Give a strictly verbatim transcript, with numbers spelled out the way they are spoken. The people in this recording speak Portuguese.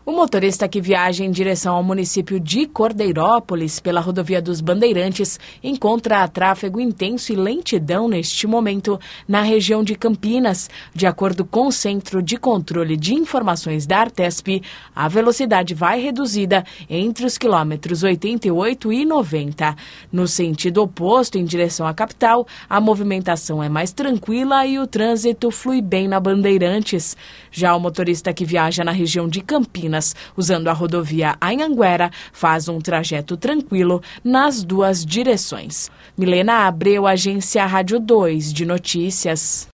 O motorista que viaja em direção ao município de Cordeirópolis pela rodovia dos Bandeirantes encontra tráfego intenso e lentidão neste momento na região de Campinas. De acordo com o Centro de Controle de Informações da Artesp, a velocidade vai reduzida entre os quilômetros oitenta e oito e noventa. No sentido oposto, em direção à capital, a movimentação é mais tranquila e o trânsito flui bem na Bandeirantes. Já o motorista que viaja na região de Campinas, usando a rodovia Anhanguera, faz um trajeto tranquilo nas duas direções. Milena Abreu, Agência Rádio dois de Notícias.